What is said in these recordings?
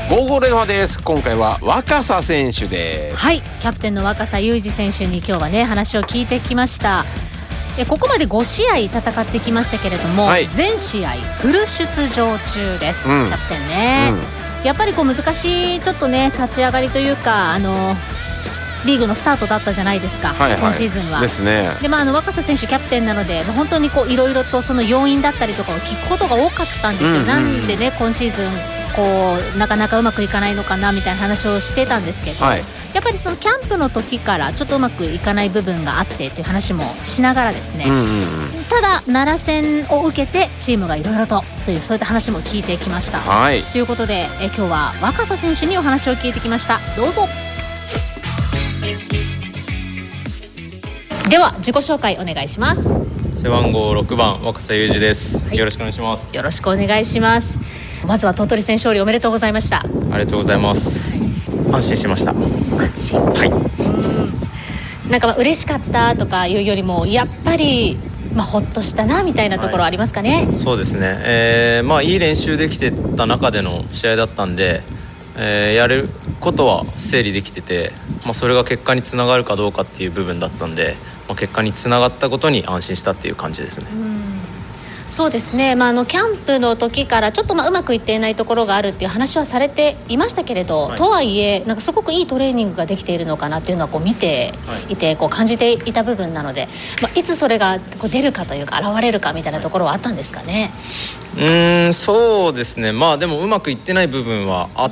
ゴーゴーレノアです。今回は若狭選手です。 はい、キャプテンの若狭祐二選手に今日はね話を聞いてきました。ここまで5試合戦ってきましたけれども、全試合フル出場中です、キャプテンね、やっぱりこう難しいちょっとね立ち上がりというかリーグのスタートだったじゃないですか、今シーズンはですね。 で、若狭選手キャプテンなので本当にこういろいろとその要因だったりとかを聞くことが多かったんですよ、なんでね今シーズンこうなかなかうまくいかないのかなみたいな話をしてたんですけど、やっぱりそのキャンプの時からちょっとうまくいかない部分があってという話もしながらですね、ただ奈良戦を受けてチームがいろいろというそういった話も聞いてきました、ということで今日は若狭選手にお話を聞いてきました。どうぞ。では自己紹介お願いします。 背番号6番若狭祐二です、よろしくお願いします。 よろしくお願いします。まずは鳥取戦勝利おめでとうございました。 ありがとうございます、安心しました。 安心、なんか嬉しかったとかいうよりもやっぱりほっとしたなみたいなところありますかね。 そうですね、いい練習できてた中での試合だったんで、やることは整理できてて、それが結果につながるかどうかっていう部分だったんで、結果につながったことに安心したっていう感じですね。 そうですね、キャンプの時からちょっとうまくいっていないところがあるっていう話はされていましたけれど、とはいえなんかすごくいいトレーニングができているのかなっていうのはこう見ていてこう感じていた部分なので、いつそれがこう出るかというか現れるかみたいなところはあったんですかね。 そうですね、でもうまくいってない部分はあって、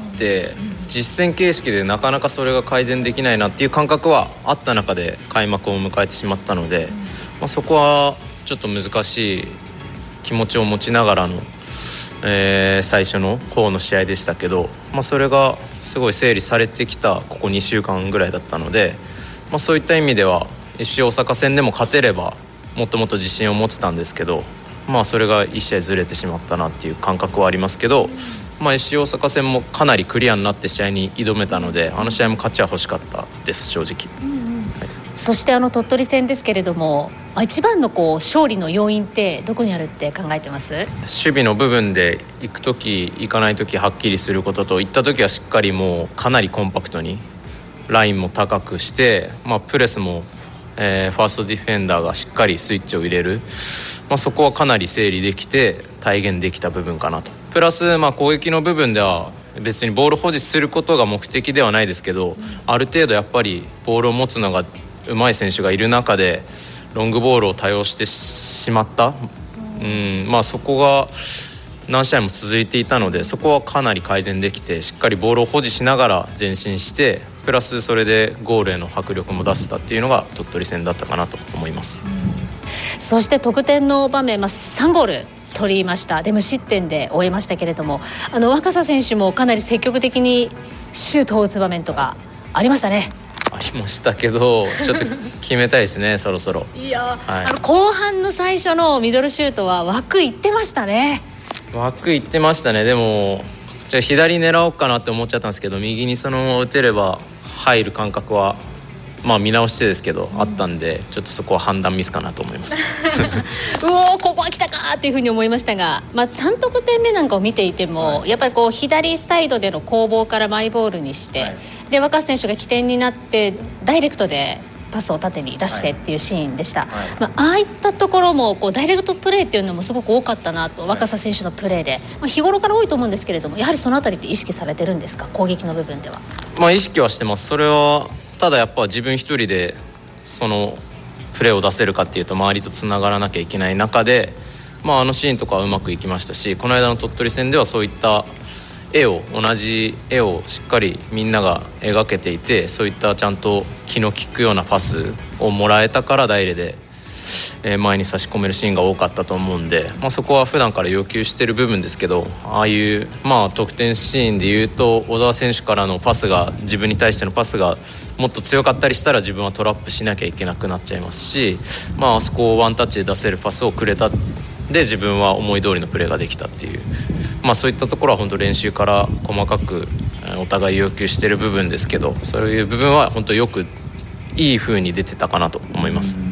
実戦形式でなかなかそれが改善できないなっていう感覚はあった中で開幕を迎えてしまったので、そこはちょっと難しい気持ちを持ちながらの、最初の方の試合でしたけど、それがすごい整理されてきたここ2週間ぐらいだったので、そういった意味では FC 大阪戦でも勝てればもっともっと自信を持ってたんですけど、それが1試合ずれてしまったなっていう感覚はありますけど、FC 大阪戦もかなりクリアになって試合に挑めたので、あの試合も勝ちは欲しかったです正直。 そして鳥取戦ですけれども、一番のこう勝利の要因ってどこにあるって考えてます？ 守備の部分で行く時行かない時はっきりすることと、行った時はしっかりもうかなりコンパクトにラインも高くして、プレスも、ファーストディフェンダーがしっかりスイッチを入れる、そこはかなり整理できて体現できた部分かなと。プラス攻撃の部分では別にボール保持することが目的ではないですけど、ある程度やっぱりボールを持つのが上手い選手がいる中でロングボールを多用してしまった、そこが何試合も続いていたので、そこはかなり改善できて、しっかりボールを保持しながら前進して、プラスそれでゴールへの迫力も出せたっていうのが鳥取戦だったかなと思います。 そして得点の場面、3ゴール取りました。で無失点で終えましたけれども、若狭選手もかなり積極的にシュートを打つ場面とかありましたね。 ありましたけど、ちょっと決めたいですねそろそろ。 いや、後半の最初のミドルシュートは枠いってましたね。 枠いってましたね。でもじゃあ左狙おうかなって思っちゃったんですけど、右にそのまま打てれば入る感覚は見直してですけど、あったんで、ちょっとそこは判断ミスかなと思いますここは来たかっていうふうに思いましたが、3得点目なんかを見ていても、やっぱりこう左サイドでの攻防からマイボールにして、で若狭選手が起点になってダイレクトでパスを縦に出してっていうシーンでした、ああいったところもこうダイレクトプレーっていうのもすごく多かったなと、若狭選手のプレーで、日頃から多いと思うんですけれども、やはりそのあたりって意識されてるんですか、攻撃の部分では。 意識はしてます。それはただやっぱ自分一人でそのプレーを出せるかっていうと、周りとつながらなきゃいけない中で、あのシーンとかはうまくいきましたし、この間の鳥取戦ではそういった同じ絵をしっかりみんなが描けていて、そういったちゃんと気の利くようなパスをもらえたからダイレで前に差し込めるシーンが多かったと思うんで、そこは普段から要求してる部分ですけど、ああいう得点シーンでいうと、小澤選手からのパスが、自分に対してのパスがもっと強かったりしたら自分はトラップしなきゃいけなくなっちゃいますし、あそこをワンタッチで出せるパスをくれたで、自分は思い通りのプレーができたっていう、そういったところは本当練習から細かくお互い要求してる部分ですけど、そういう部分は本当よくいい風に出てたかなと思います。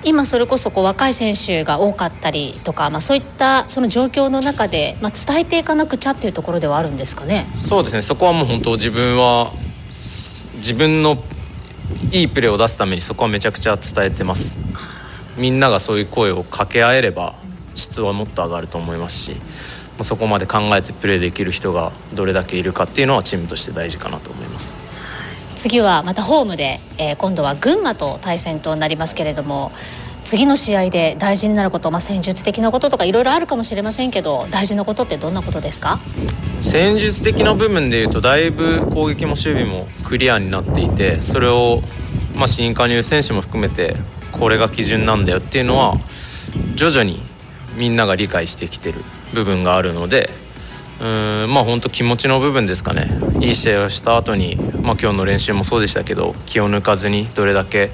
今それこそ若い選手が多かったりとか、そういったその状況の中で、伝えていかなくちゃっていうところではあるんですかね。 そうですね、そこはもう本当自分のいいプレーを出すためにそこはめちゃくちゃ伝えてます。みんながそういう声を掛け合えれば質はもっと上がると思いますし、そこまで考えてプレーできる人がどれだけいるかっていうのはチームとして大事かなと思います。 次はまたホームで、今度は群馬と対戦となりますけれども、次の試合で大事になること、戦術的なこととかいろいろあるかもしれませんけど、大事なことってどんなことですか？ 戦術的な部分でいうとだいぶ攻撃も守備もクリアになっていて、それを、新加入選手も含めてこれが基準なんだよっていうのは徐々にみんなが理解してきてる部分があるので、本当気持ちの部分ですかね。いい試合をした後に、今日の練習もそうでしたけど、気を抜かずにどれだけ、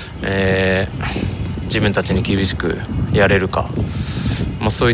自分たちに厳しくやれるか、そういった、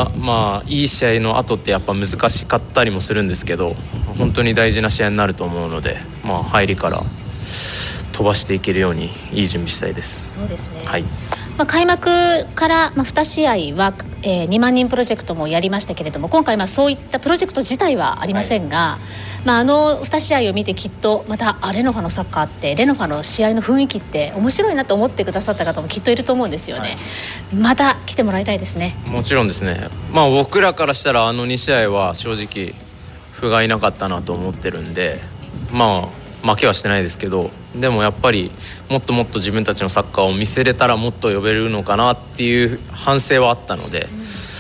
いい試合の後ってやっぱ難しかったりもするんですけど、本当に大事な試合になると思うので、入りから飛ばしていけるようにいい準備したいです。 そうですね、 はい。 開幕から2試合は、2万人プロジェクトもやりましたけれども、今回そういったプロジェクト自体はありませんが、2試合を見てきっとまたレノファのサッカーって、レノファの試合の雰囲気って面白いなと思ってくださった方もきっといると思うんですよね。また来てもらいたいですね。 もちろんですね。僕らからしたら2試合は正直不甲斐なかったなと思ってるんで、負けはしてないですけど、でもやっぱりもっともっと自分たちのサッカーを見せれたらもっと呼べるのかなっていう反省はあったので、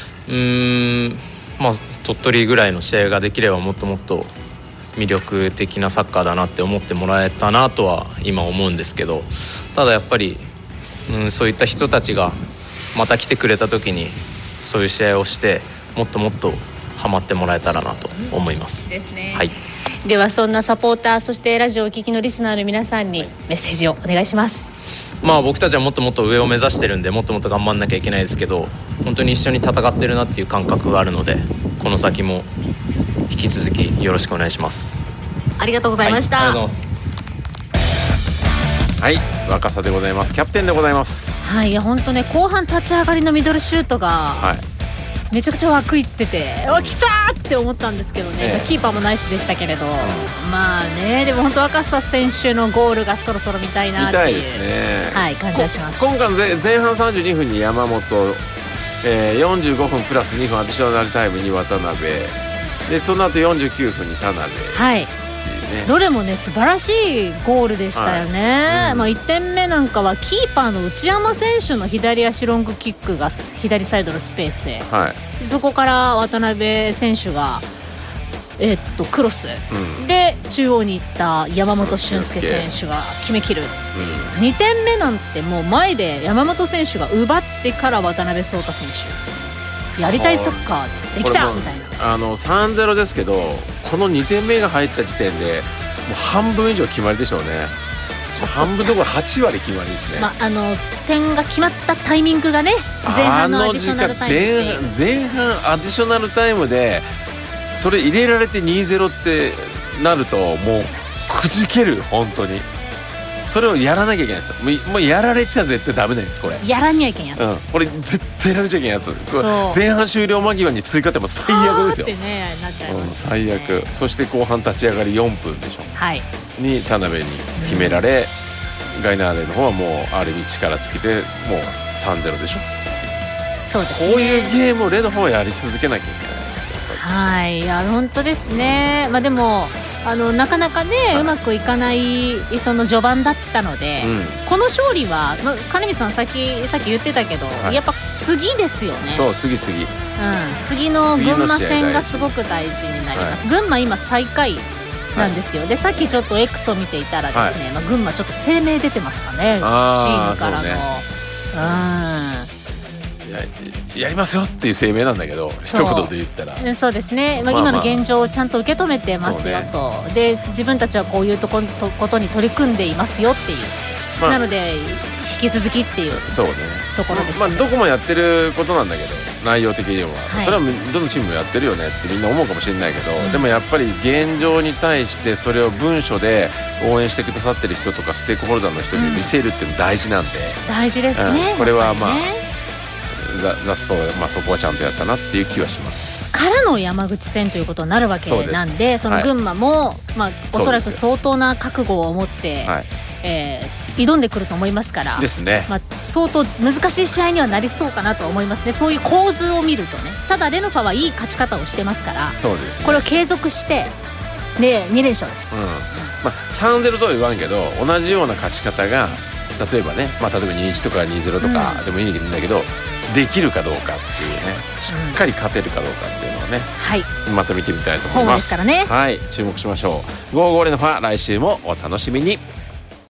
鳥取ぐらいの試合ができればもっともっと魅力的なサッカーだなって思ってもらえたなとは今思うんですけど、ただやっぱり、そういった人たちがまた来てくれた時にそういう試合をしてもっともっとハマってもらえたらなと思います。 ですね。 はい。 ではそんなサポーター、そしてラジオをお聞きのリスナーの皆さんにメッセージをお願いします。 僕たちはもっともっと上を目指してるんで、もっともっと頑張んなきゃいけないですけど、本当に一緒に戦ってるなっていう感覚があるので、この先も引き続きよろしくお願いします。 ありがとうございました。 ありがとうございます。 はい、若さでございます。キャプテンでございます。 はい、いや本当ね、後半立ち上がりのミドルシュートが、めちゃくちゃ枠いってて、来たーって思ったんですけどね、キーパーもナイスでしたけれど、でも本当若狭選手のゴールがそろそろ見たいなっていう、見たいですね、感じはします。 今回の前半32分に山本、45分プラス2分アディショナルタイムに渡辺で、その後49分に田辺、どれもね素晴らしいゴールでしたよね。1点目なんかはキーパーの内山選手の左足ロングキックが左サイドのスペースへ、そこから渡辺選手が、クロス、で中央に行った山本俊介選手が決めきる、2点目なんてもう前で山本選手が奪ってから渡辺颯太選手、やりたいサッカーできたみたいな。3-0 ですけど、この2点目が入った時点でもう半分以上決まりでしょうね。半分どころ8割決まりですね。 点が決まったタイミングがね、前半のアディショナルタイム前半アディショナルタイムでそれ入れられて 2-0 ってなるともうくじける。本当にそれをやらなきゃいけないんですよ。もうやられちゃ絶対ダメなんです。これやらにゃいけんやつ、 これ絶対やられちゃいけんやつ。前半終了間際に追加点も最悪ですよ。 ってね、なっちゃいます、 最悪。そして後半立ち上がり4分でしょ、に田辺に決められ、ガイナーレの方はもうある意味力尽きてもう 3-0 でしょ。 そうですね。 こういうゲームをレの方はやり続けなきゃいけないです。 いや本当ですね。でもなかなかね、うまくいかないその序盤だったので、この勝利は、金見さんさっき言ってたけど、やっぱ次ですよね。 そう、次、 次の群馬戦がすごく大事になります。群馬今最下位なんですよ。でさっきちょっと X を見ていたらですね、群馬ちょっと声明出てましたね、チームからの。 やりますよっていう声明なんだけど、一言で言ったらそうですね、今の現状をちゃんと受け止めてますよと、で自分たちはこういうことに取り組んでいますよっていう、なので引き続きっていうそうねところでした、ね。 どこもやってることなんだけど内容的には、それはどのチームもやってるよねってみんな思うかもしれないけど、でもやっぱり現状に対してそれを文書で応援してくださってる人とかステークホルダーの人に見せるっていうの大事なんで、 大事ですね、 これはザスポが、そこはちゃんとやったなっていう気はしますからの山口戦ということになるわけなんで、その群馬も、おそらく相当な覚悟を持って、挑んでくると思いますからですね、 相当難しい試合にはなりそうかなと思いますね。そういう構図を見るとね。ただレノファはいい勝ち方をしてますから、 そうですね、 これを継続してで2連勝です、 3-0とは言わんけど同じような勝ち方が例えばね、例えば 2-1 とか 2-0 とかでもいいんだけど、できるかどうかっていうね、しっかり勝てるかどうかっていうのをね、また見てみたいと思います。 ホームですからね。 注目しましょう。55レノファ来週もお楽しみに。